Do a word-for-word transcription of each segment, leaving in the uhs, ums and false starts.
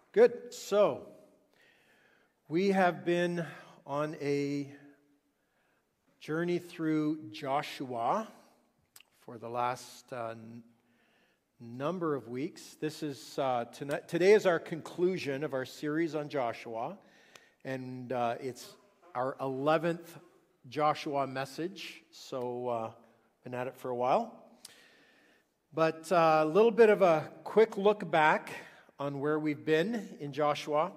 Good. So, we have been on a journey through Joshua for the last uh, n- number of weeks. This is uh, tonight. Today is our conclusion of our series on Joshua, and uh, it's our eleventh Joshua message. So, uh, been at it for a while. But uh, a little bit of a quick look back on where we've been in Joshua.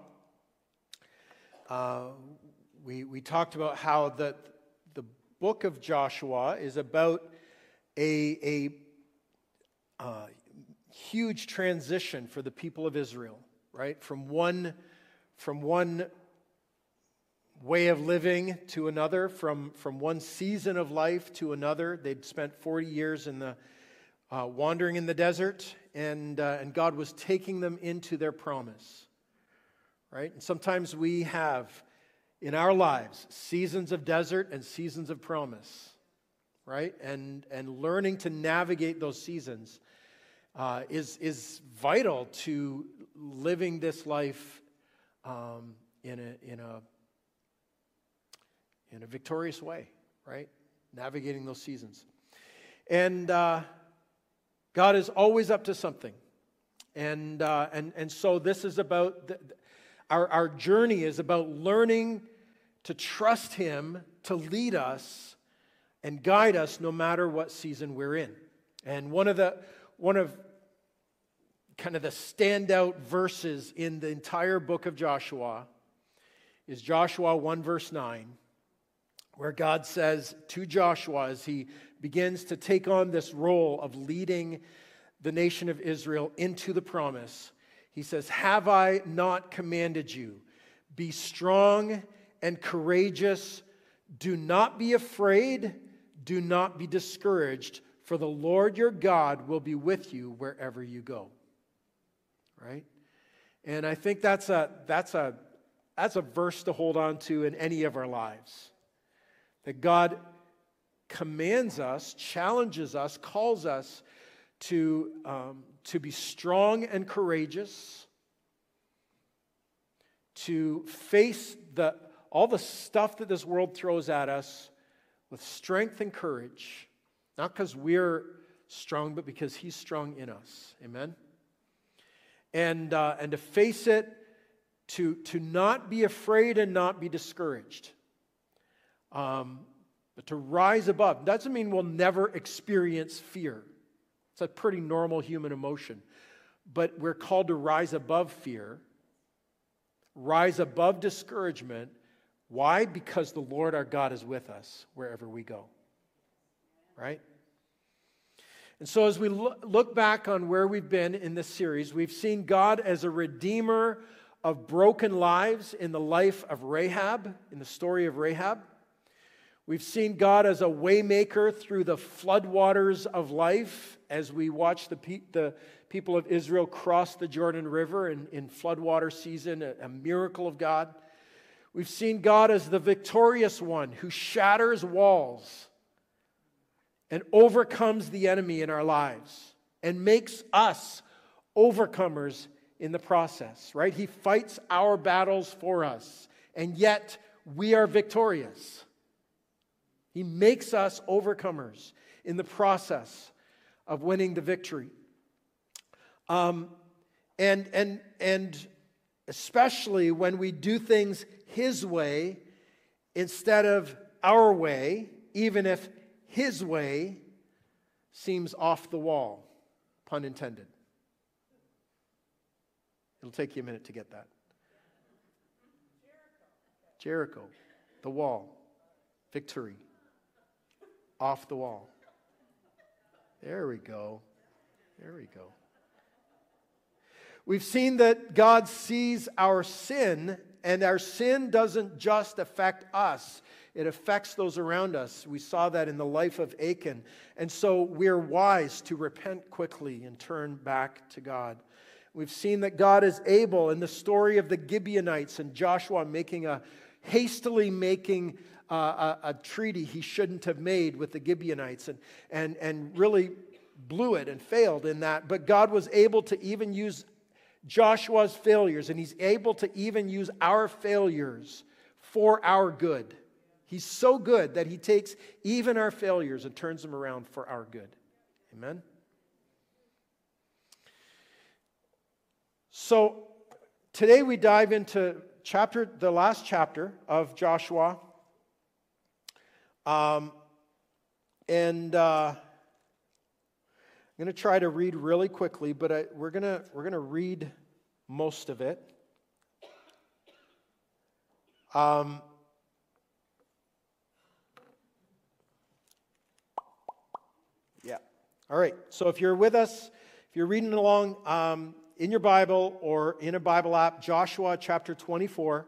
Uh, we we talked about how the the book of Joshua is about a a uh, huge transition for the people of Israel, right? From one from one way of living to another, from from one season of life to another. They'd spent forty years in the uh, wandering in the desert. And, uh, and God was taking them into their promise, right? And sometimes we have in our lives seasons of desert and seasons of promise, right? And and learning to navigate those seasons uh, is is vital to living this life um, in a in a in a victorious way, right? Navigating those seasons, and. Uh, God is always up to something, and uh, and and so this is about the, our our journey is about learning to trust Him to lead us and guide us no matter what season we're in. And one of the one of kind of the standout verses in the entire book of Joshua is Joshua one verse nine, where God says to Joshua as he begins to take on this role of leading the nation of Israel into the promise. He says, "Have I not commanded you? Be strong and courageous. Do not be afraid. Do not be discouraged, for the Lord your God will be with you wherever you go." Right? And I think that's a that's a that's a verse to hold on to in any of our lives. That God commands us, challenges us, calls us to, um, to be strong and courageous, to face the, all the stuff that this world throws at us with strength and courage, not because we're strong, but because He's strong in us. Amen? And, uh, and to face it, to, to not be afraid and not be discouraged. Um, But to rise above doesn't mean we'll never experience fear. It's a pretty normal human emotion. But we're called to rise above fear, rise above discouragement. Why? Because the Lord our God is with us wherever we go. Right? And so as we look back on where we've been in this series, we've seen God as a redeemer of broken lives in the life of Rahab, in the story of Rahab. We've seen God as a waymaker through the floodwaters of life as we watch the, pe- the people of Israel cross the Jordan River in, in floodwater season, a, a miracle of God. We've seen God as the victorious one who shatters walls and overcomes the enemy in our lives and makes us overcomers in the process, right? He fights our battles for us, and yet we are victorious. He makes us overcomers in the process of winning the victory. Um, and, and, and especially when we do things His way instead of our way, even if His way seems off the wall, pun intended. It'll take you a minute to get that. Jericho, the wall, victory. Off the wall. There we go. There we go. We've seen that God sees our sin, and our sin doesn't just affect us. It affects those around us. We saw that in the life of Achan. And so we're wise to repent quickly and turn back to God. We've seen that God is able in the story of the Gibeonites and Joshua making a hastily making Uh, a, a treaty he shouldn't have made with the Gibeonites and, and, and really blew it and failed in that. But God was able to even use Joshua's failures, and he's able to even use our failures for our good. He's so good that he takes even our failures and turns them around for our good. Amen? So today we dive into chapter, the last chapter of Joshua. Um, and uh, I'm going to try to read really quickly, but I, we're going to we're going to read most of it. Um, yeah. All right. So if you're with us, if you're reading along um, in your Bible or in a Bible app, Joshua chapter twenty-four.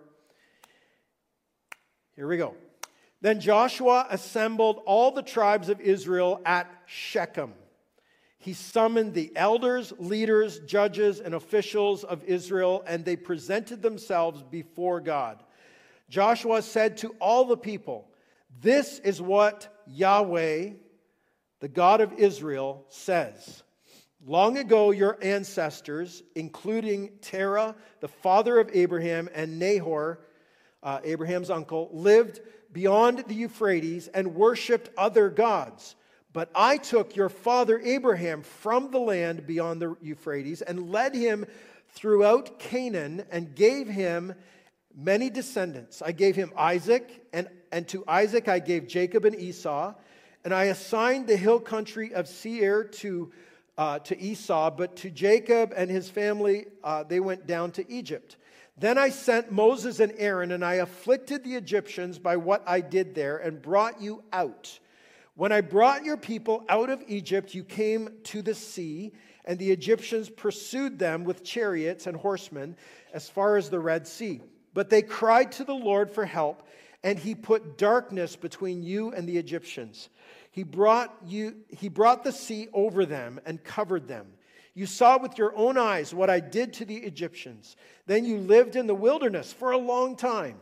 Here we go. Then Joshua assembled all the tribes of Israel at Shechem. He summoned the elders, leaders, judges, and officials of Israel, and they presented themselves before God. Joshua said to all the people, "This is what Yahweh, the God of Israel, says. Long ago your ancestors, including Terah, the father of Abraham, and Nahor, uh, Abraham's uncle, lived beyond the Euphrates and worshipped other gods. But I took your father Abraham from the land beyond the Euphrates and led him throughout Canaan and gave him many descendants. I gave him Isaac, and, and to Isaac I gave Jacob and Esau, and I assigned the hill country of Seir to, uh, to Esau, but to Jacob and his family uh, they went down to Egypt. Then I sent Moses and Aaron, and I afflicted the Egyptians by what I did there and brought you out. When I brought your people out of Egypt, you came to the sea, and the Egyptians pursued them with chariots and horsemen as far as the Red Sea. But they cried to the Lord for help, and he put darkness between you and the Egyptians. He brought you, he brought the sea over them and covered them. You saw with your own eyes what I did to the Egyptians. Then you lived in the wilderness for a long time.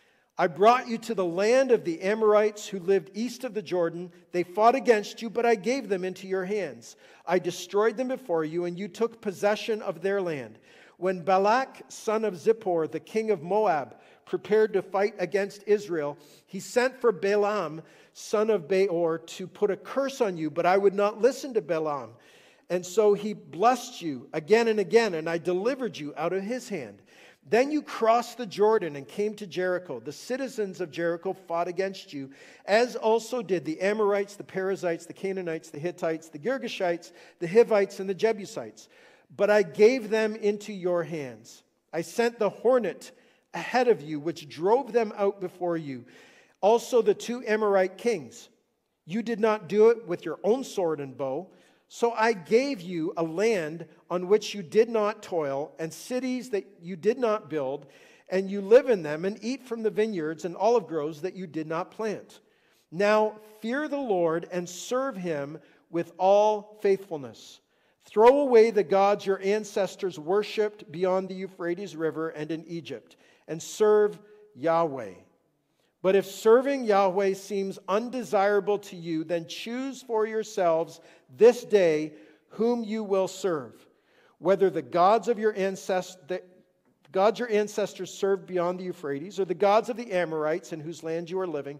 I brought you to the land of the Amorites who lived east of the Jordan. They fought against you, but I gave them into your hands. I destroyed them before you, and you took possession of their land. When Balak, son of Zippor, the king of Moab, prepared to fight against Israel, he sent for Balaam, son of Beor, to put a curse on you, but I would not listen to Balaam. And so he blessed you again and again, and I delivered you out of his hand. Then you crossed the Jordan and came to Jericho. The citizens of Jericho fought against you, as also did the Amorites, the Perizzites, the Canaanites, the Hittites, the Girgashites, the Hivites, and the Jebusites. But I gave them into your hands. I sent the hornet ahead of you, which drove them out before you. Also the two Amorite kings. You did not do it with your own sword and bow. So I gave you a land on which you did not toil, and cities that you did not build, and you live in them and eat from the vineyards and olive groves that you did not plant. Now fear the Lord and serve him with all faithfulness. Throw away the gods your ancestors worshipped beyond the Euphrates River and in Egypt, and serve Yahweh. But if serving Yahweh seems undesirable to you, then choose for yourselves this day whom you will serve, whether the gods of your ancestors, the gods your ancestors served beyond the Euphrates, or the gods of the Amorites in whose land you are living.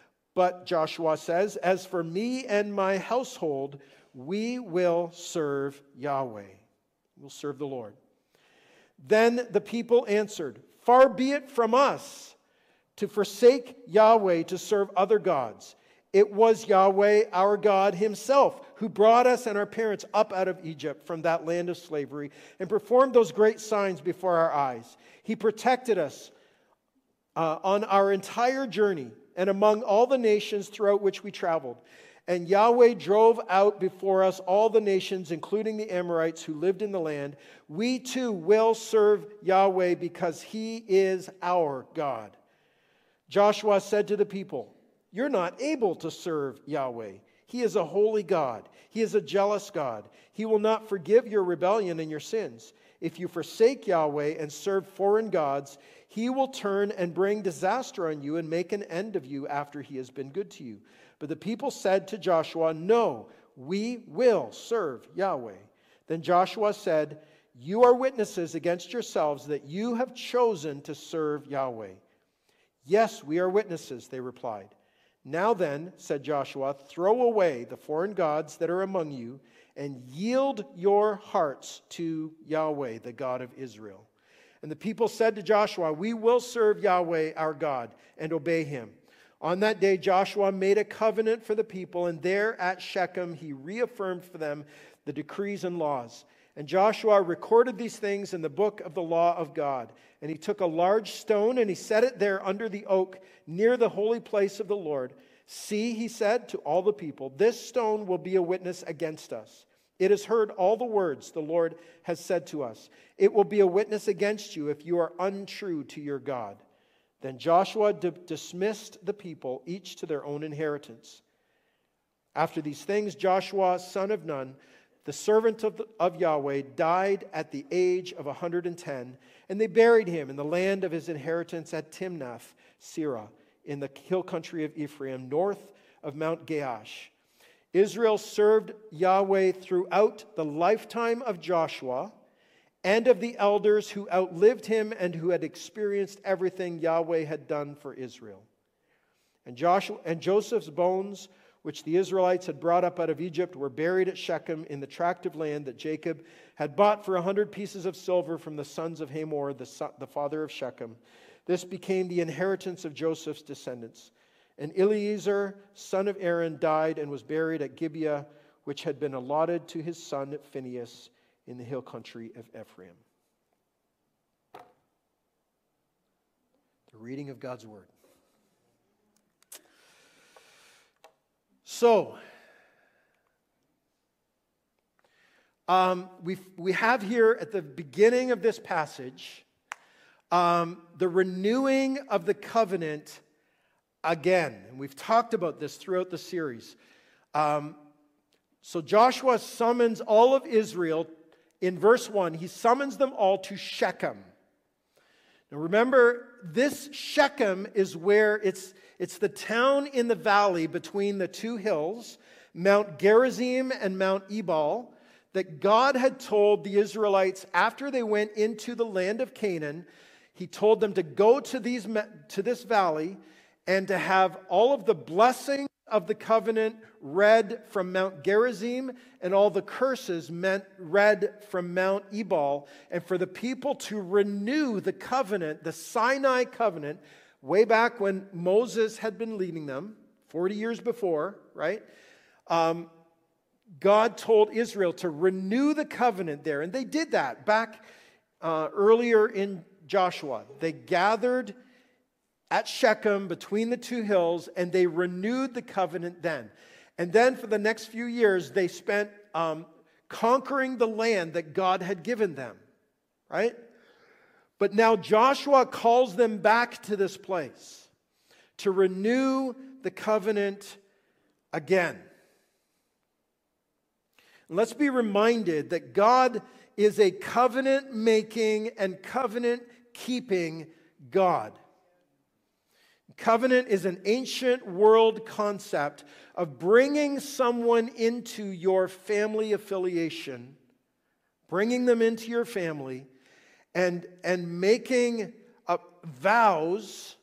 But Joshua says, as for me and my household, we will serve Yahweh. We'll serve the Lord. Then the people answered, far be it from us to forsake Yahweh to serve other gods. It was Yahweh, our God himself, who brought us and our parents up out of Egypt from that land of slavery and performed those great signs before our eyes. He protected us uh, on our entire journey and among all the nations throughout which we traveled. And Yahweh drove out before us all the nations, including the Amorites who lived in the land. We too will serve Yahweh because he is our God. Joshua said to the people, you're not able to serve Yahweh. He is a holy God. He is a jealous God. He will not forgive your rebellion and your sins. If you forsake Yahweh and serve foreign gods, he will turn and bring disaster on you and make an end of you after he has been good to you. But the people said to Joshua, no, we will serve Yahweh. Then Joshua said, You are witnesses against yourselves that you have chosen to serve Yahweh. Yes, we are witnesses, they replied. Now then, said Joshua, throw away the foreign gods that are among you and yield your hearts to Yahweh, the God of Israel. And the people said to Joshua, we will serve Yahweh our God and obey him. On that day, Joshua made a covenant for the people, and there at Shechem he reaffirmed for them the decrees and laws. And Joshua recorded these things in the book of the law of God. And he took a large stone and he set it there under the oak near the holy place of the Lord. See, he said to all the people, this stone will be a witness against us. It has heard all the words the Lord has said to us. It will be a witness against you if you are untrue to your God. Then Joshua d- dismissed the people, each to their own inheritance. After these things, Joshua, son of Nun, the servant of, the, of Yahweh, died at the age of one hundred ten, and they buried him in the land of his inheritance at Timnath Serah, in the hill country of Ephraim, north of Mount Gaash. Israel served Yahweh throughout the lifetime of Joshua and of the elders who outlived him and who had experienced everything Yahweh had done for Israel. And Joshua and Joseph's bones, which the Israelites had brought up out of Egypt, were buried at Shechem in the tract of land that Jacob had bought for a hundred pieces of silver from the sons of Hamor, the, son, the father of Shechem. This became the inheritance of Joseph's descendants. And Eleazar, son of Aaron, died and was buried at Gibeah, which had been allotted to his son Phinehas in the hill country of Ephraim. The reading of God's word. So, um, we we have here at the beginning of this passage um, the renewing of the covenant again. And we've talked about this throughout the series. Um, so Joshua summons all of Israel. In verse one, he summons them all to Shechem. Now remember, this Shechem is where it's, it's the town in the valley between the two hills, Mount Gerizim and Mount Ebal, that God had told the Israelites after they went into the land of Canaan. He told them to go to, these, to this valley and to have all of the blessings of the covenant read from Mount Gerizim and all the curses meant read from Mount Ebal, and for the people to renew the covenant, the Sinai covenant, way back when Moses had been leading them, forty years before, right? Um, God told Israel to renew the covenant there, and they did that back uh, earlier in Joshua. They gathered at Shechem between the two hills, and they renewed the covenant then. And then for the next few years, they spent um, conquering the land that God had given them, right? But now Joshua calls them back to this place to renew the covenant again. And let's be reminded that God is a covenant-making and covenant-keeping God. Covenant is an ancient world concept of bringing someone into your family affiliation, bringing them into your family, and, and making uh, vows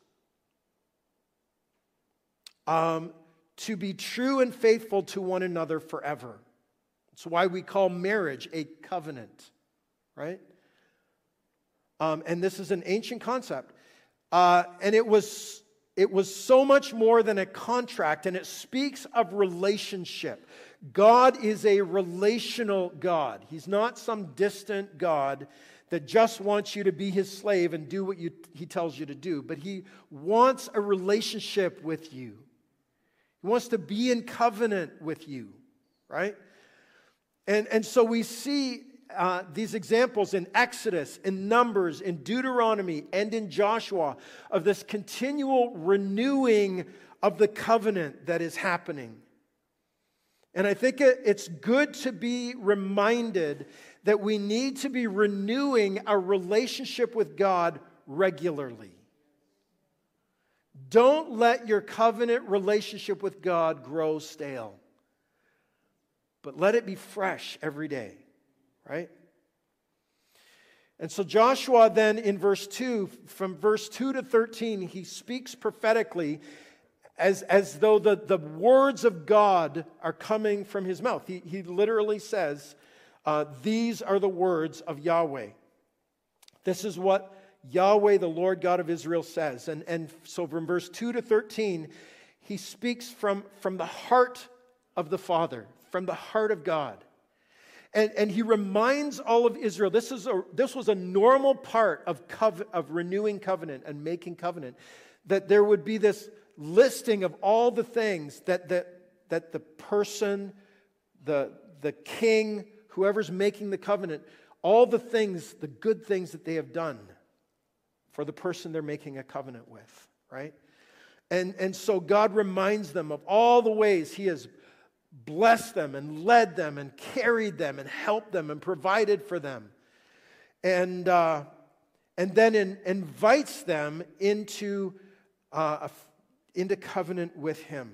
um, to be true and faithful to one another forever. That's why we call marriage a covenant, right? Um, and this is an ancient concept. Uh, and it was... It was so much more than a contract, and it speaks of relationship. God is a relational God. He's not some distant God that just wants you to be his slave and do what you, he tells you to do, but he wants a relationship with you. He wants to be in covenant with you, right? And, and so we see Uh, these examples in Exodus, in Numbers, in Deuteronomy, and in Joshua of this continual renewing of the covenant that is happening. And I think it, it's good to be reminded that we need to be renewing our relationship with God regularly. Don't let your covenant relationship with God grow stale, but let it be fresh every day. Right? And so Joshua then in verse two, from verse two to thirteen, he speaks prophetically as, as though the, the words of God are coming from his mouth. He, he literally says, uh, these are the words of Yahweh. This is what Yahweh, the Lord God of Israel, says. And, and so from verse two to thirteen, he speaks from, from the heart of the Father, from the heart of God. And, and he reminds all of Israel, this, is a, this was a normal part of, cov- of renewing covenant and making covenant, that there would be this listing of all the things that, that, that the person, the, the king, whoever's making the covenant, all the things, the good things that they have done for the person they're making a covenant with, right? And, and so God reminds them of all the ways he has blessed them and led them and carried them and helped them and provided for them. And, uh, and then in, invites them into, uh, a, into covenant with him.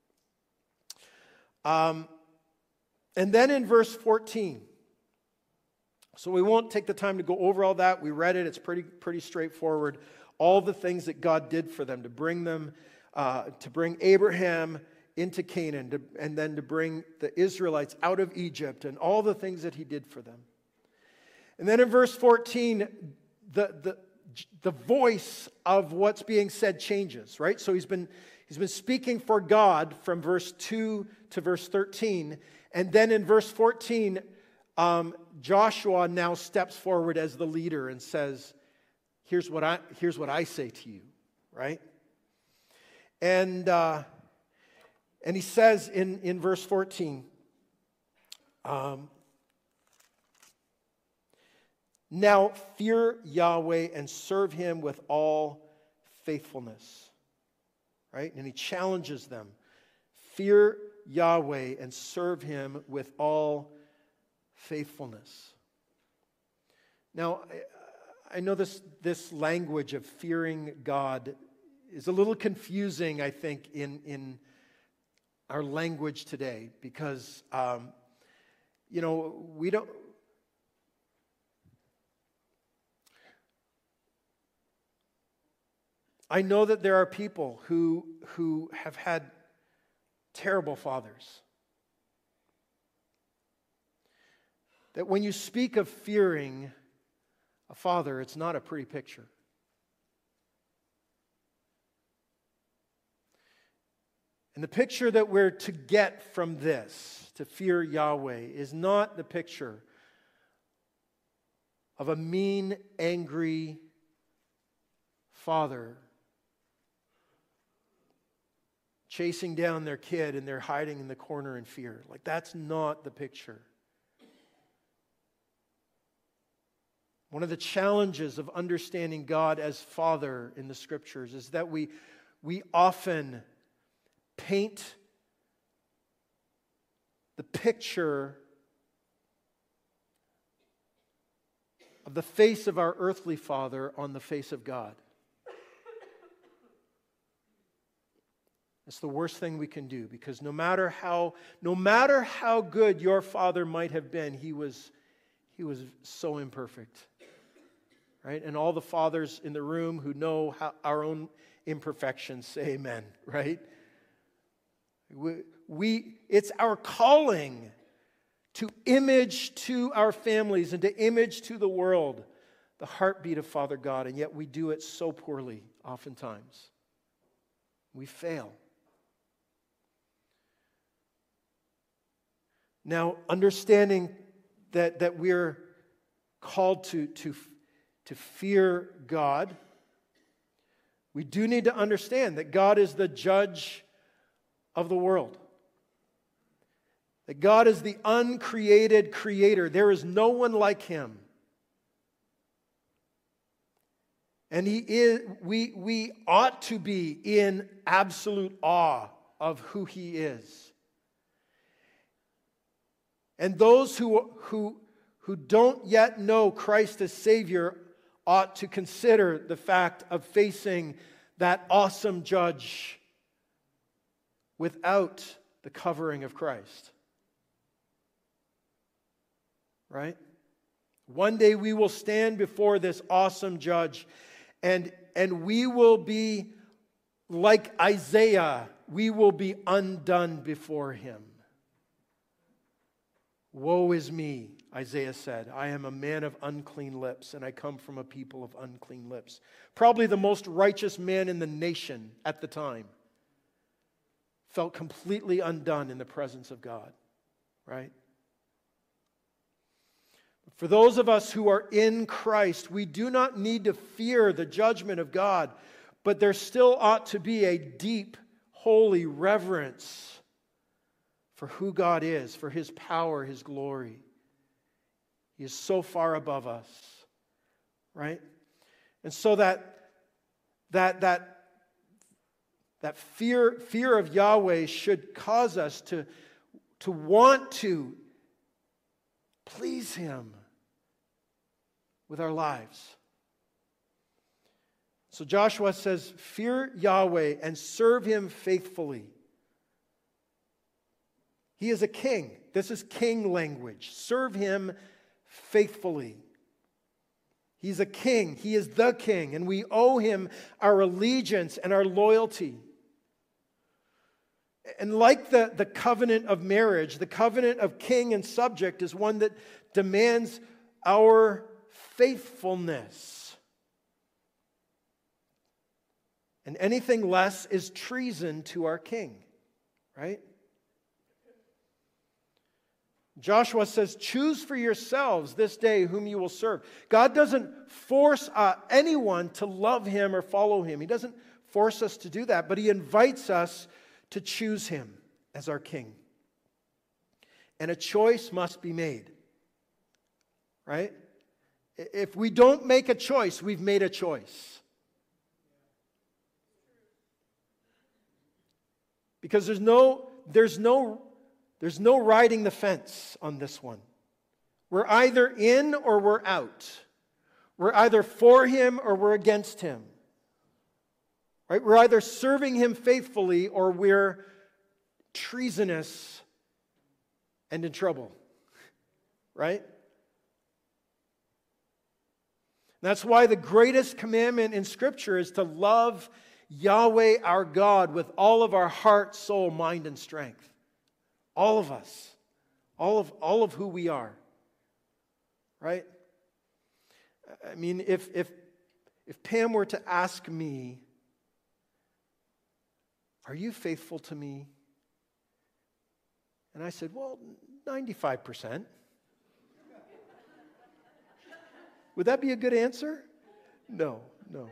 Um, and then in verse fourteen, so we won't take the time to go over all that. We read it. It's pretty, pretty straightforward. All the things that God did for them to bring them, uh, to bring Abraham into Canaan, to, and then to bring the Israelites out of Egypt, and all the things that he did for them. And then in verse fourteen, the, the, the voice of what's being said changes, right? So he's been, he's been speaking for God from verse two to verse thirteen. And then in verse fourteen, um, Joshua now steps forward as the leader and says, here's what I, here's what I say to you, right? And... Uh, And he says in, in verse fourteen, um, now fear Yahweh and serve him with all faithfulness. Right? And he challenges them. Fear Yahweh and serve him with all faithfulness. Now, I, I know this, this language of fearing God is a little confusing, I think, in, in our language today, because, um, you know, we don't, I know that there are people who, who have had terrible fathers. That when you speak of fearing a father, it's not a pretty picture. And the picture that we're to get from this, to fear Yahweh, is not the picture of a mean, angry father chasing down their kid and they're hiding in the corner in fear. Like, that's not the picture. One of the challenges of understanding God as Father in the Scriptures is that we, we often paint the picture of the face of our earthly father on the face of God. It's the worst thing we can do, because no matter how no matter how good your father might have been, he was he was so imperfect. Right? And all the fathers in the room who know how our own imperfections say amen, right? We, we, it's our calling to image to our families and to image to the world the heartbeat of Father God, and yet we do it so poorly oftentimes. We fail. Now, understanding that, that we're called to, to, to fear God, we do need to understand that God is the judge of the world. That God is the uncreated creator. There is no one like him. And he is, we, we ought to be in absolute awe of who he is. And those who, who, who don't yet know Christ as Savior ought to consider the fact of facing that awesome judge without the covering of Christ. Right? One day we will stand before this awesome judge, and, and we will be like Isaiah. We will be undone before him. Woe is me, Isaiah said. I am a man of unclean lips, and I come from a people of unclean lips. Probably the most righteous man in the nation at the time felt completely undone in the presence of God, right? For those of us who are in Christ, we do not need to fear the judgment of God, but there still ought to be a deep, holy reverence for who God is, for His power, His glory. He is so far above us, right? And so that that that that fear fear of Yahweh should cause us to to want to please Him with our lives. So Joshua says, fear Yahweh and serve Him faithfully. He is a king. This is king language. Serve Him faithfully. He's a king. He is the king, and we owe Him our allegiance and our loyalty. And like the, the covenant of marriage, the covenant of king and subject is one that demands our faithfulness. And anything less is treason to our king, right? Joshua says, choose for yourselves this day whom you will serve. God doesn't force uh, anyone to love Him or follow Him. He doesn't force us to do that, but He invites us to choose Him as our king. And a choice must be made, right? If we don't make a choice, we've made a choice. Because there's no, there's no, there's no riding the fence on this one. We're either in or we're out. We're either for Him or we're against Him. Right? We're either serving Him faithfully or we're treasonous and in trouble. Right? That's why the greatest commandment in Scripture is to love Yahweh our God with all of our heart, soul, mind, and strength. All of us. All of, all of who we are. Right? I mean, if, if, if Pam were to ask me, are you faithful to me? And I said, well, ninety-five percent. Would that be a good answer? No, no.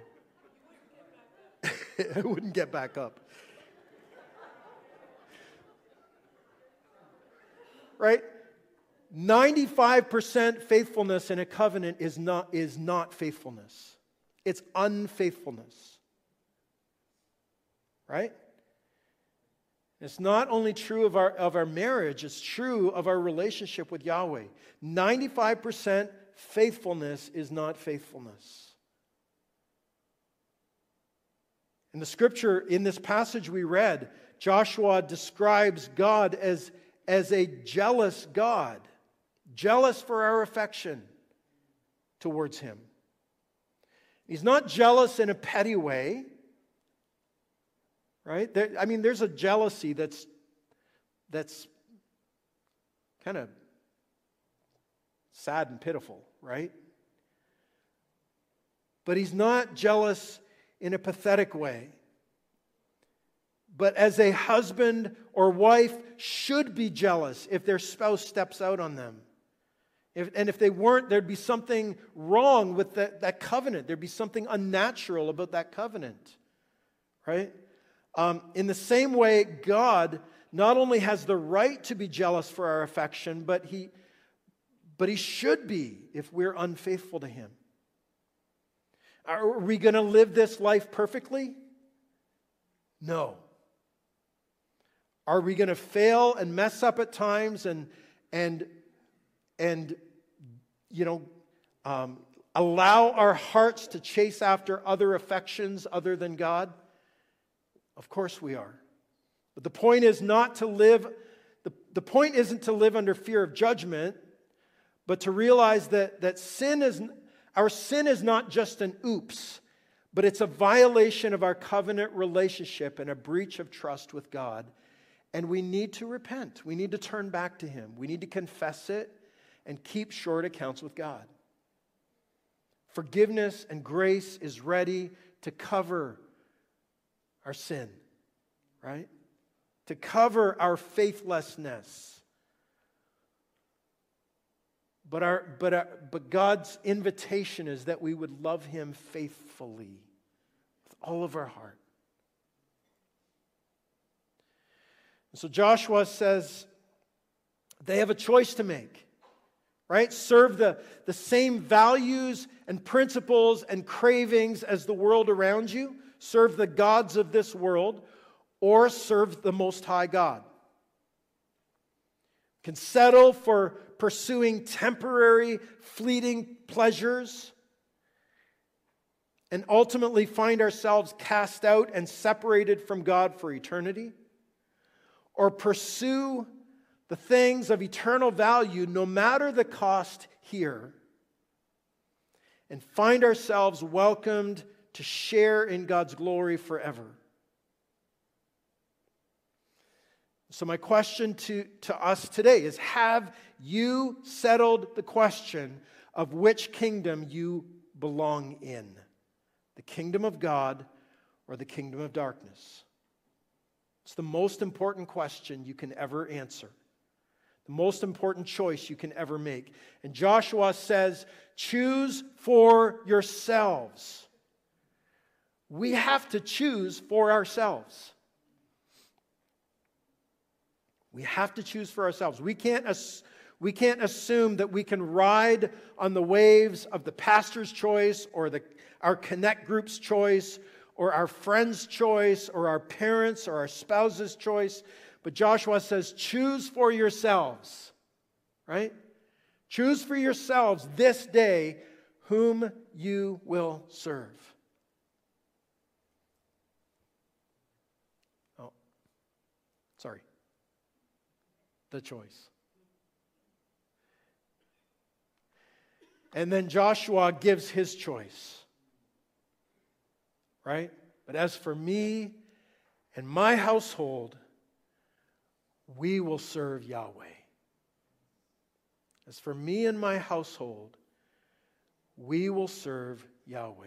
I wouldn't get back up. Right? ninety-five percent faithfulness in a covenant is not, is not faithfulness. It's unfaithfulness. Right? It's not only true of our, of our marriage, it's true of our relationship with Yahweh. ninety-five percent faithfulness is not faithfulness. In the Scripture, in this passage we read, Joshua describes God as, as a jealous God, jealous for our affection towards Him. He's not jealous in a petty way. Right? There, I mean, there's a jealousy that's that's kind of sad and pitiful, right? But He's not jealous in a pathetic way. But as a husband or wife should be jealous if their spouse steps out on them. If, and if they weren't, there'd be something wrong with that, that covenant. There'd be something unnatural about that covenant, right? Um, in the same way, God not only has the right to be jealous for our affection, but He, but He should be if we're unfaithful to Him. Are we going to live this life perfectly? No. Are we going to fail and mess up at times and and and you know um, allow our hearts to chase after other affections other than God? Of course we are. But the point is not to live, the, the point isn't to live under fear of judgment, but to realize that, that sin is, our sin is not just an oops, but it's a violation of our covenant relationship and a breach of trust with God. And we need to repent. We need to turn back to Him. We need to confess it and keep short accounts with God. Forgiveness and grace is ready to cover our sin, right? To cover our faithlessness. But, our, but, our, but God's invitation is that we would love Him faithfully with all of our heart. And so Joshua says they have a choice to make, right? Serve the, the same values and principles and cravings as the world around you. Serve the gods of this world, or serve the Most High God. Can settle for pursuing temporary, fleeting pleasures and ultimately find ourselves cast out and separated from God for eternity, or pursue the things of eternal value no matter the cost here and find ourselves welcomed to share in God's glory forever. So my question to, to us today is, have you settled the question of which kingdom you belong in? The kingdom of God or the kingdom of darkness? It's the most important question you can ever answer. The most important choice you can ever make. And Joshua says, choose for yourselves. We have to choose for ourselves. We have to choose for ourselves. We can't, we can't assume that we can ride on the waves of the pastor's choice or the, our connect group's choice or our friend's choice or our parents' or our spouse's choice. But Joshua says, choose for yourselves, right? Choose for yourselves this day whom you will serve. Oh, sorry. The choice. And then Joshua gives his choice. Right? But as for me and my household, we will serve Yahweh. As for me and my household, we will serve Yahweh.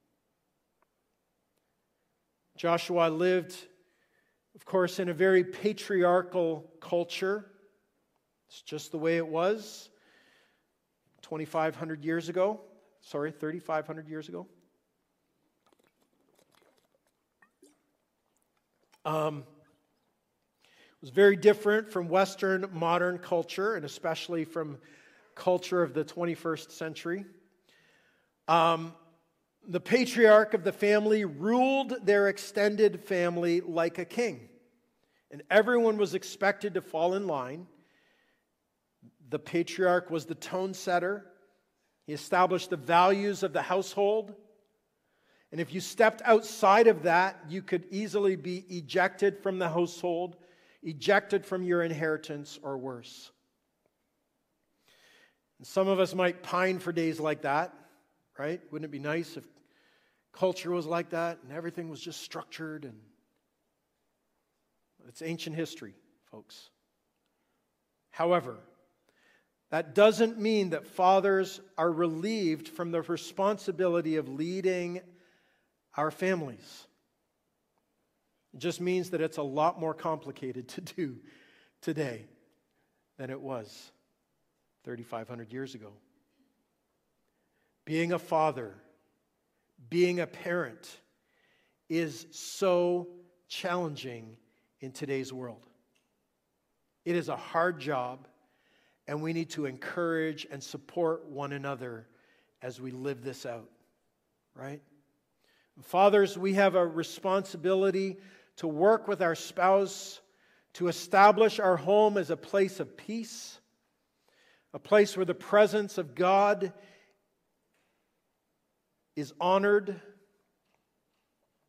Joshua lived, of course, in a very patriarchal culture. It's just the way it was twenty-five hundred years ago. Sorry, thirty-five hundred years ago. Um, it was very different from Western modern culture, and especially from culture of the twenty-first century. Um, the patriarch of the family ruled their extended family like a king, and everyone was expected to fall in line. The patriarch was the tone setter. He established the values of the household. And if you stepped outside of that, you could easily be ejected from the household, ejected from your inheritance, or worse. And some of us might pine for days like that, right? Wouldn't it be nice if culture was like that and everything was just structured? And it's ancient history, folks. However, that doesn't mean that fathers are relieved from the responsibility of leading our families. It just means that it's a lot more complicated to do today than it was thirty-five hundred years ago. Being a father, being a parent is so challenging in today's world. It is a hard job. And we need to encourage and support one another as we live this out, right? Fathers, we have a responsibility to work with our spouse to establish our home as a place of peace, a place where the presence of God is honored.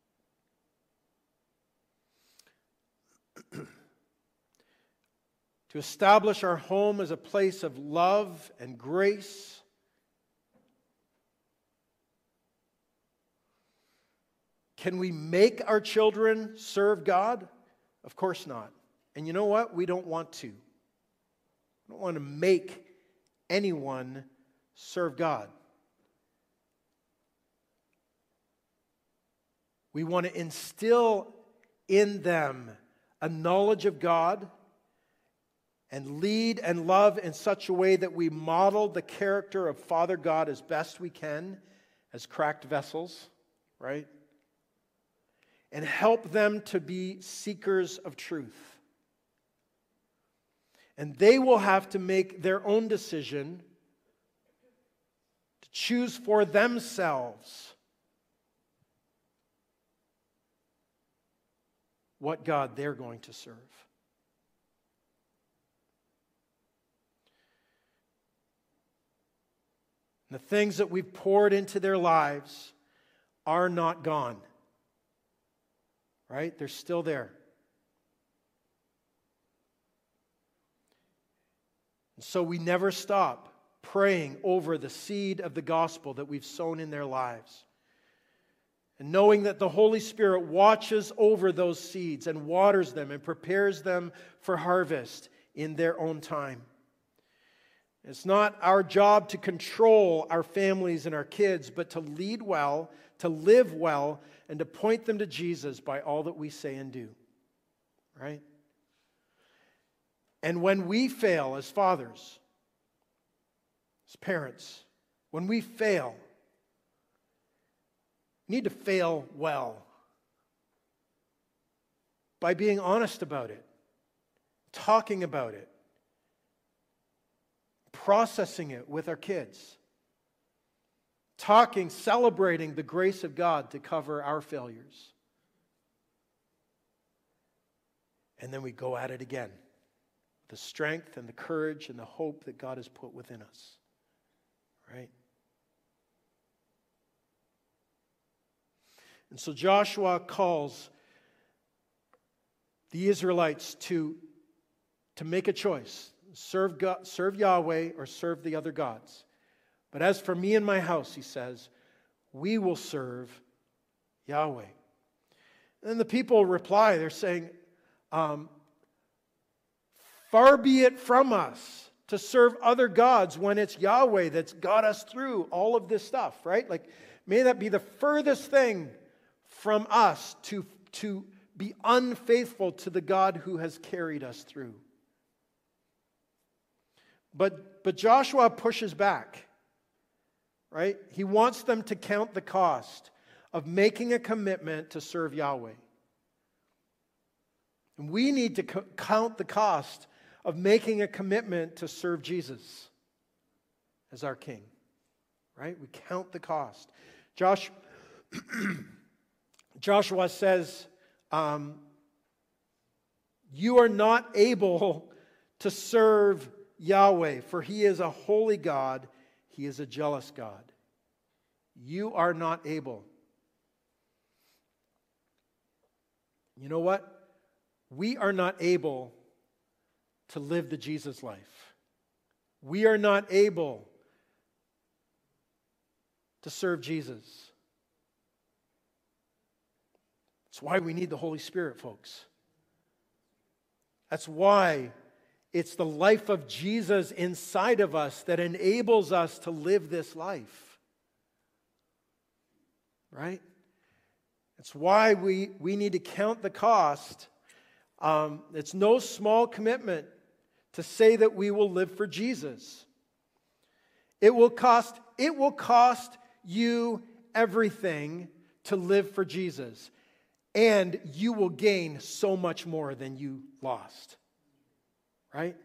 To to establish our home as a place of love and grace. Can we make our children serve God? Of course not. And you know what? We don't want to. We don't want to make anyone serve God. We want to instill in them a knowledge of God and lead and love in such a way that we model the character of Father God as best we can as cracked vessels, right? And help them to be seekers of truth. And they will have to make their own decision to choose for themselves what God they're going to serve. And the things that we've poured into their lives are not gone. Right? They're still there. And so we never stop praying over the seed of the gospel that we've sown in their lives. And knowing that the Holy Spirit watches over those seeds and waters them and prepares them for harvest in their own time. It's not our job to control our families and our kids, but to lead well, to live well, and to point them to Jesus by all that we say and do. Right? And when we fail as fathers, as parents, when we fail, we need to fail well by being honest about it, talking about it, processing it with our kids, talking, celebrating the grace of God to cover our failures. And then we go at it again. The strength and the courage and the hope that God has put within us. Right? And so Joshua calls the Israelites to, to make a choice. Serve God, serve Yahweh or serve the other gods. But as for me and my house, he says, we will serve Yahweh. And the people reply, they're saying, um, far be it from us to serve other gods when it's Yahweh that's got us through all of this stuff, right? Like, may that be the furthest thing from us to, to be unfaithful to the God who has carried us through. But, but Joshua pushes back, right? He wants them to count the cost of making a commitment to serve Yahweh. And we need to co- count the cost of making a commitment to serve Jesus as our King, right? We count the cost. Josh, Joshua says, um, you are not able to serve Yahweh, for he is a holy God, he is a jealous God. You are not able. You know what? We are not able to live the Jesus life. We are not able to serve Jesus. That's why we need the Holy Spirit, folks. That's why it's the life of Jesus inside of us that enables us to live this life. Right? It's why we, we need to count the cost. Um, it's no small commitment to say that we will live for Jesus. It will cost, it will cost you everything to live for Jesus. And you will gain so much more than you lost. Right?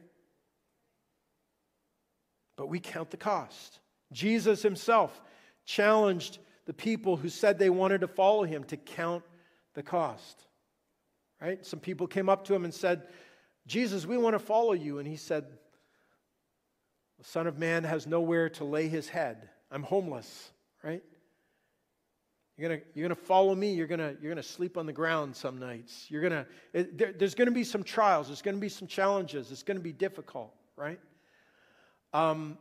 But we count the cost. Jesus himself challenged the people who said they wanted to follow him to count the cost. Right? Some people came up to him and said, Jesus, we want to follow you. And he said, the Son of Man has nowhere to lay his head. I'm homeless. Right? You're gonna, you're gonna follow me. You're gonna, you're gonna sleep on the ground some nights. You're gonna, it, there, there's gonna be some trials. There's gonna be some challenges. It's gonna be difficult, right? Um.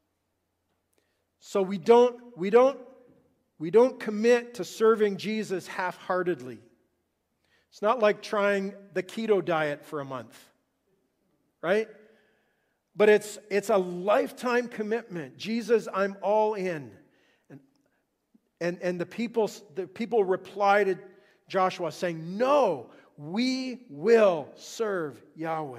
So we don't, we don't, we don't commit to serving Jesus half-heartedly. It's not like trying the keto diet for a month, right? But it's it's a lifetime commitment. Jesus, I'm all in. And and, and the people the people reply to Joshua saying, no, we will serve Yahweh.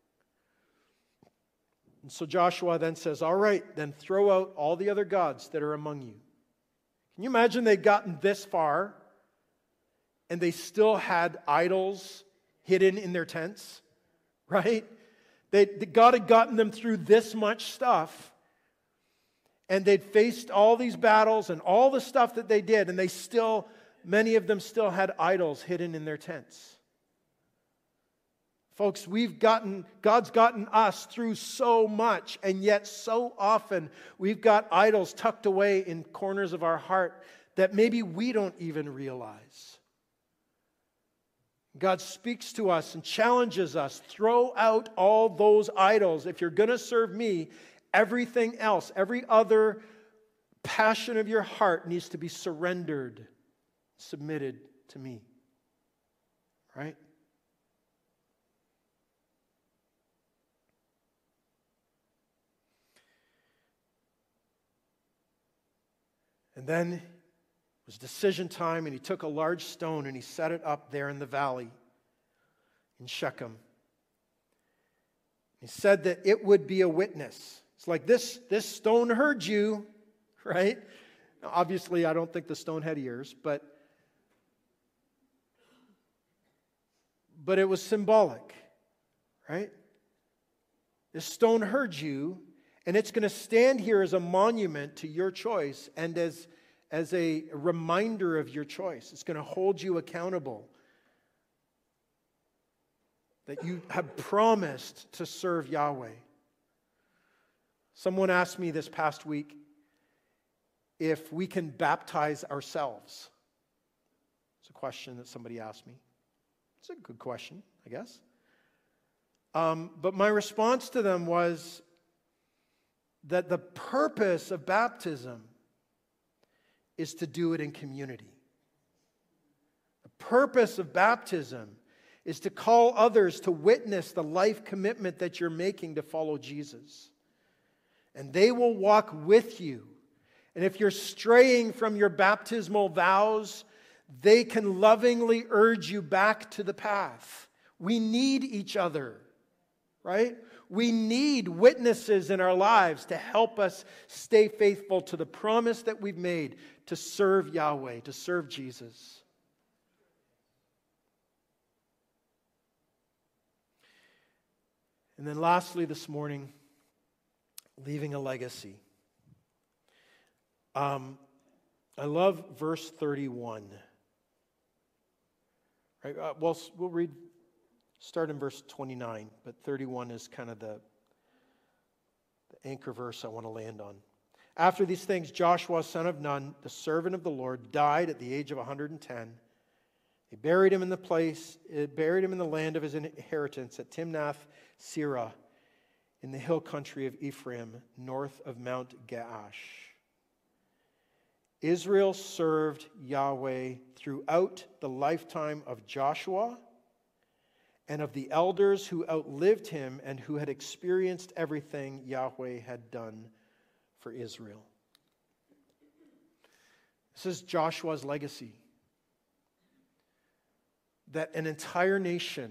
And so Joshua then says, all right, then throw out all the other gods that are among you. Can you imagine they'd gotten this far and they still had idols hidden in their tents, right? They, God had gotten them through this much stuff, and they'd faced all these battles and all the stuff that they did, and they still, many of them still had idols hidden in their tents. Folks, we've gotten, God's gotten us through so much, and yet so often we've got idols tucked away in corners of our heart that maybe we don't even realize. God speaks to us and challenges us. Throw out all those idols. If you're going to serve me, everything else, every other passion of your heart needs to be surrendered, submitted to me. Right? And then it was decision time, and he took a large stone and he set it up there in the valley in Shechem. He said that it would be a witness. It's like, this, this stone heard you, right? Now, obviously, I don't think the stone had ears, but, but it was symbolic, right? This stone heard you, and it's going to stand here as a monument to your choice and as, as a reminder of your choice. It's going to hold you accountable that you have promised to serve Yahweh. Someone asked me this past week if we can baptize ourselves. It's a question that somebody asked me. It's a good question, I guess. Um, but my response to them was that the purpose of baptism is to do it in community. The purpose of baptism is to call others to witness the life commitment that you're making to follow Jesus. And they will walk with you. And if you're straying from your baptismal vows, they can lovingly urge you back to the path. We need each other, right? We need witnesses in our lives to help us stay faithful to the promise that we've made to serve Yahweh, to serve Jesus. And then lastly this morning, leaving a legacy. Um, I love verse thirty-one. Right, uh, well, we'll read, start in verse twenty-nine, but thirty-one is kind of the, the anchor verse I want to land on. After these things, Joshua, son of Nun, the servant of the Lord, died at the age of one hundred ten. They buried him in the place, uh, buried him in the land of his inheritance at Timnath-Serah, in the hill country of Ephraim, north of Mount Gaash. Israel served Yahweh throughout the lifetime of Joshua and of the elders who outlived him and who had experienced everything Yahweh had done for Israel. This is Joshua's legacy. That an entire nation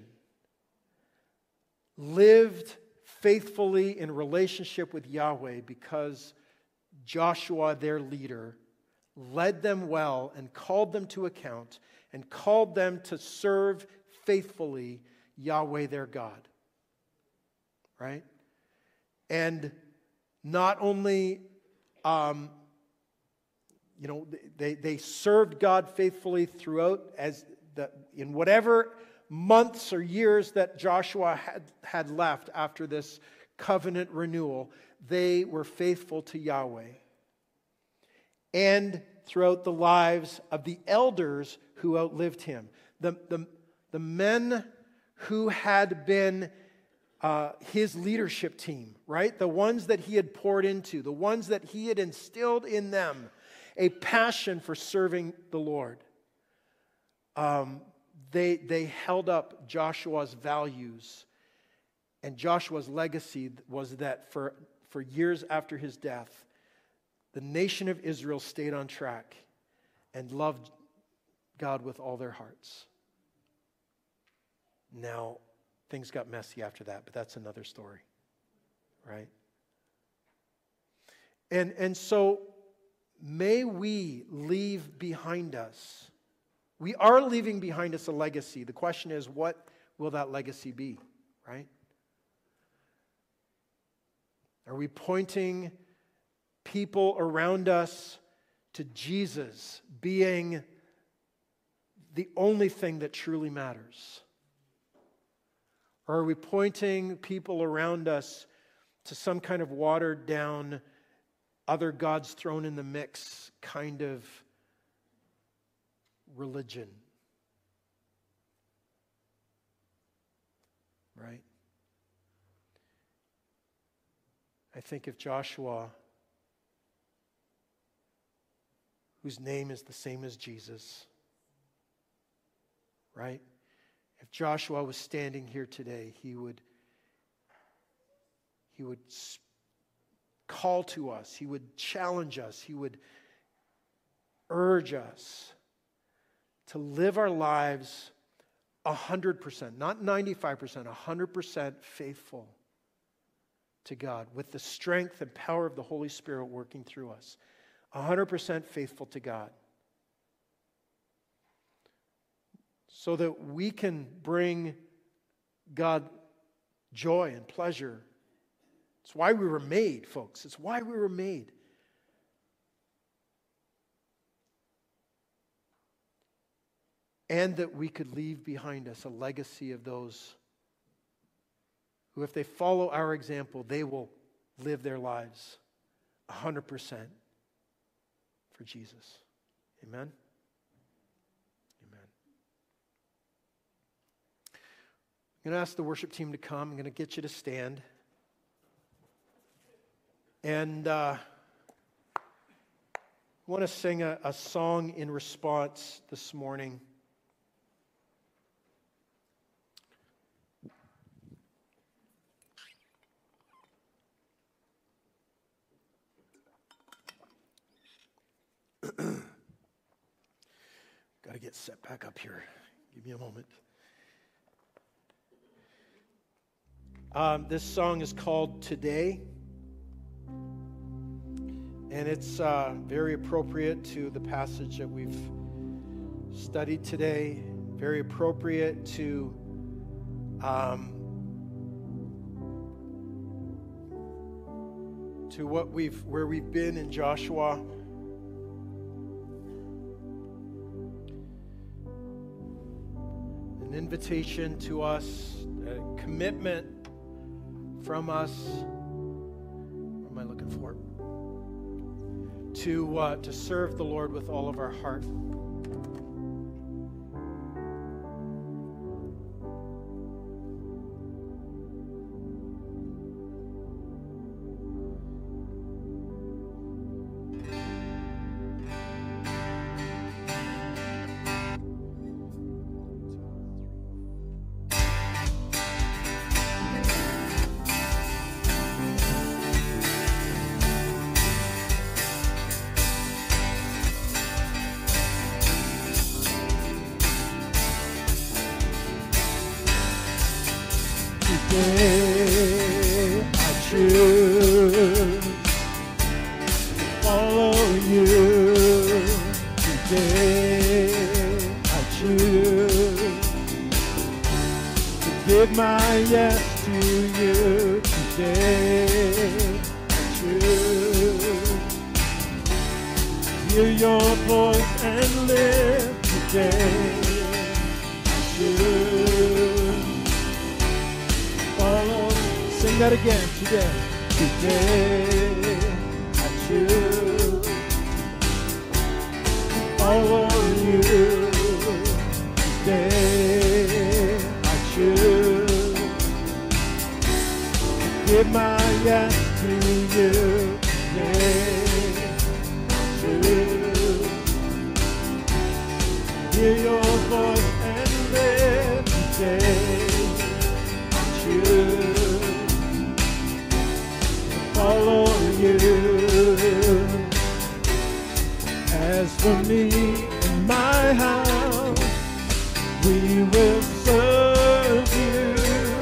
lived faithfully in relationship with Yahweh because Joshua, their leader, led them well and called them to account and called them to serve faithfully Yahweh, their God. Right? And not only, um, you know, they, they served God faithfully throughout as the, in whatever months or years that Joshua had, had left after this covenant renewal, they were faithful to Yahweh. and throughout the lives of the elders who outlived him. The, the, the men who had been uh, his leadership team, right? The ones that he had poured into, the ones that he had instilled in them a passion for serving the Lord. Um, they, they held up Joshua's values. And Joshua's legacy was that for, for years after his death, the nation of Israel stayed on track and loved God with all their hearts. Now, things got messy after that, but that's another story, right? And, and so, may we leave behind us. We are leaving behind us a legacy. The question is, what will that legacy be, right? Are we pointing people around us to Jesus being the only thing that truly matters? Or are we pointing people around us to some kind of watered down, other gods thrown in the mix kind of religion? Right? I think if Joshua, whose name is the same as Jesus, right? If Joshua was standing here today, he would, he would call to us, he would challenge us, he would urge us to live our lives one hundred percent, not ninety-five percent, one hundred percent faithful to God with the strength and power of the Holy Spirit working through us. one hundred percent faithful to God. So that we can bring God joy and pleasure. It's why we were made, folks. It's why we were made. And that we could leave behind us a legacy of those who, if they follow our example, they will live their lives one hundred percent for Jesus. Amen? Amen. I'm going to ask the worship team to come. I'm going to get you to stand. And uh, I want to sing a, a song in response this morning. Got to get set back up here. Give me a moment. Um, this song is called Today. And it's uh, very appropriate to the passage that we've studied today. Very appropriate to um, to what we've where we've been in Joshua. An invitation to us, a commitment from us. What am I looking for? To, uh, to serve the Lord with all of our heart. Today I choose to follow you. Today I choose to give my yes to you. Today I choose to hear your voice and live. Today I choose. Follow. Sing that again. Today, today I choose for me and my house, we will serve you.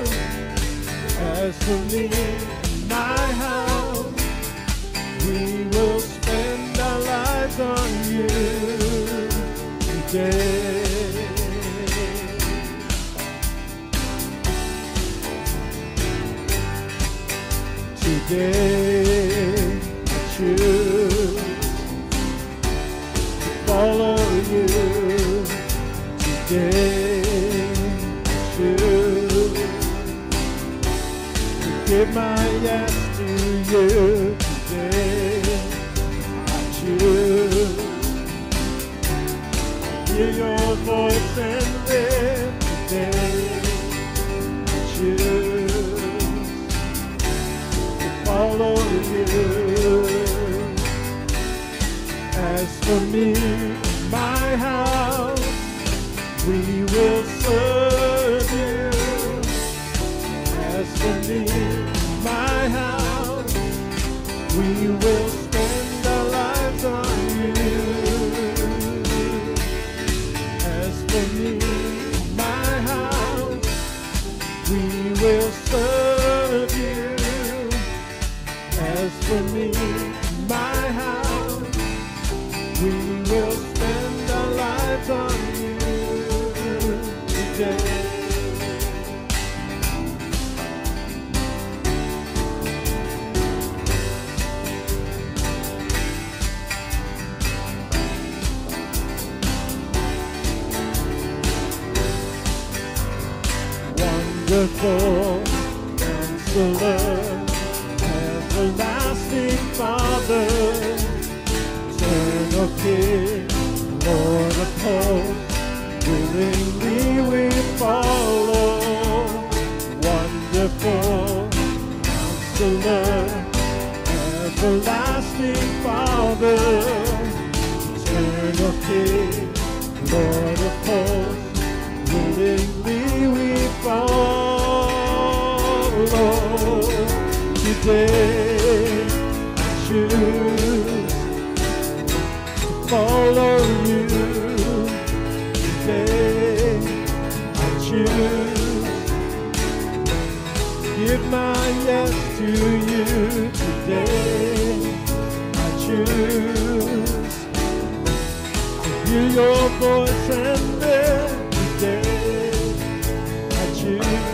As for me and my house, we will spend our lives on you today. Today I choose to follow you. Today I choose to give my yes to you. Today I choose to hear your voice and live. Today I choose follow you. As for me and my house, we will serve you. As for me and my house, we will spend our lives on you. As for me and my house, we will serve you. As for me and my house, we will spend our lives on you today. Wonderful Counselor, everlasting Father, eternal King, Lord of hosts, willingly we follow. Wonderful Counselor, everlasting Father, eternal King, Lord of hosts, willingly we follow. Today I choose to follow you. Today I choose to give my yes to you. Today I choose to hear your voice and live. Today I choose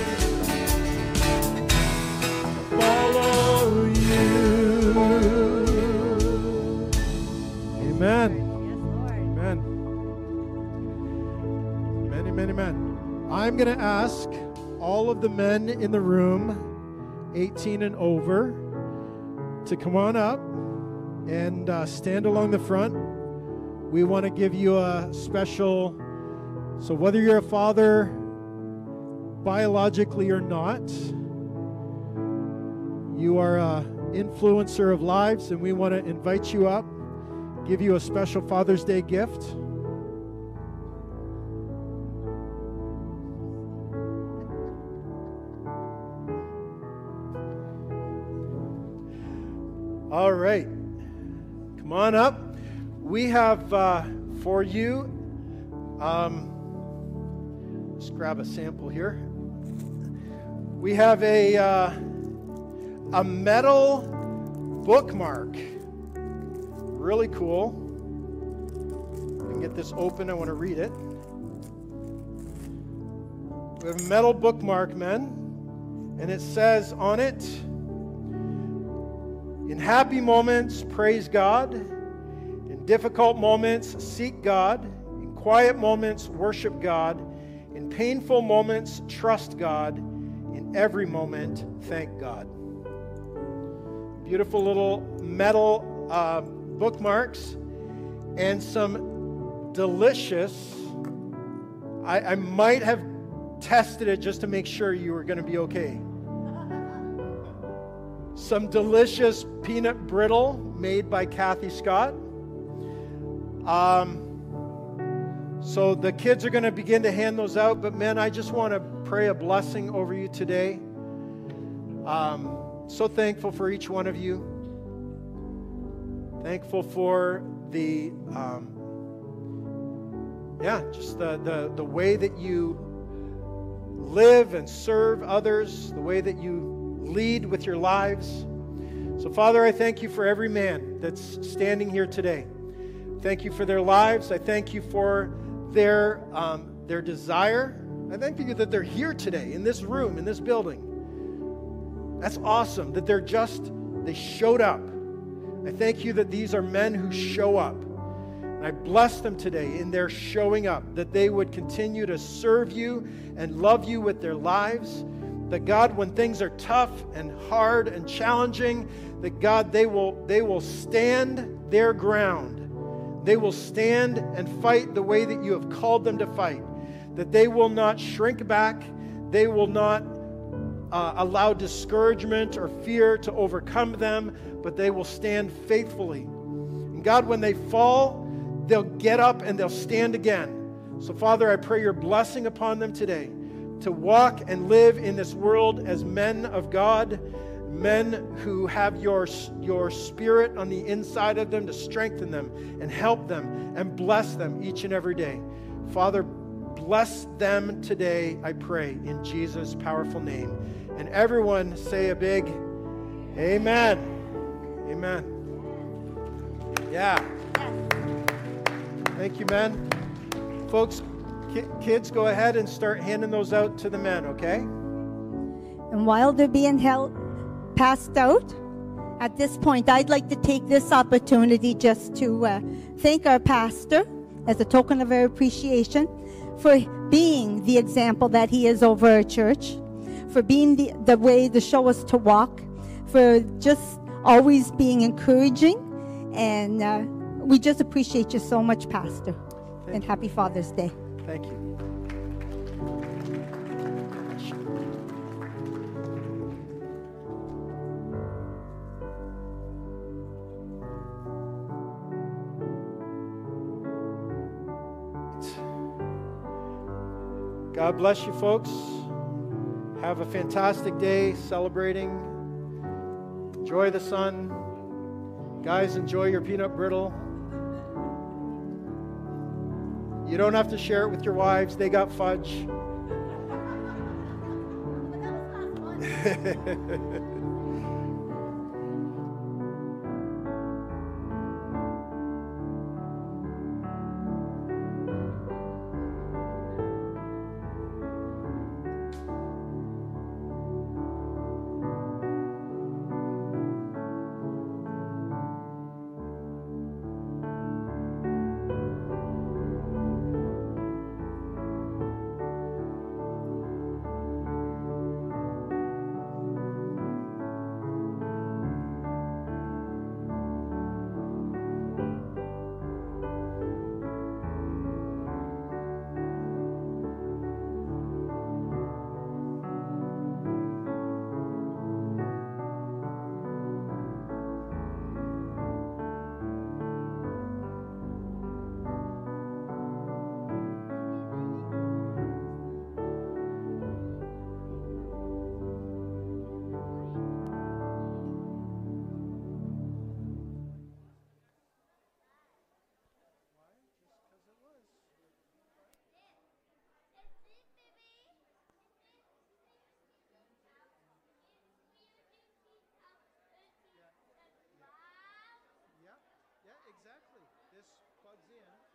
Amen. Amen. Amen, amen, amen. I'm going to ask all of the men in the room, eighteen and over, to come on up and uh, stand along the front. We want to give you a special, so whether you're a father biologically or not, you are an influencer of lives, and we want to invite you up, give you a special Father's Day gift. All right, come on up. We have uh, for you, um, let's grab a sample here. We have a uh, a metal bookmark. Really cool. I can get this open. I want to read it. We have a metal bookmark, men, and it says on it, in happy moments, praise God. In difficult moments, seek God. In quiet moments, worship God. In painful moments, trust God. In every moment, thank God. Beautiful little metal uh, bookmarks and some delicious, I, I might have tested it just to make sure you were going to be okay. Some delicious peanut brittle made by Kathy Scott. Um, so the kids are going to begin to hand those out, but men, I just want to pray a blessing over you today. Um, so thankful for each one of you. Thankful for the um, yeah, just the, the, the way that you live and serve others, the way that you lead with your lives. So, Father, I thank you for every man that's standing here today. Thank you for their lives. I thank you for their, um, their desire. I thank you that they're here today in this room, in this building. That's awesome that they're just, they showed up. I thank you that these are men who show up. And I bless them today in their showing up, that they would continue to serve you and love you with their lives. That God, when things are tough and hard and challenging, that God, they will, they will stand their ground. They will stand and fight the way that you have called them to fight. That they will not shrink back. They will not uh, allow discouragement or fear to overcome them, but they will stand faithfully. And God, when they fall, they'll get up and they'll stand again. So, Father, I pray your blessing upon them today to walk and live in this world as men of God, men who have your, your spirit on the inside of them to strengthen them and help them and bless them each and every day. Father, bless them today, I pray, in Jesus' powerful name. And everyone say a big amen. Amen. Yeah. Thank you, men. Folks, ki- kids, go ahead and start handing those out to the men, okay? And while they're being held, passed out, at this point, I'd like to take this opportunity just to uh, thank our pastor as a token of our appreciation for being the example that he is over our church, for being the, the way to show us to walk, for just always being encouraging. And uh, we just appreciate you so much, Pastor. Thank and you. happy Father's Day. Thank you. God bless you, folks. Have a fantastic day celebrating. Enjoy the sun. Guys, enjoy your peanut brittle. You don't have to share it with your wives. They got fudge. Yeah, exactly. This plugs in.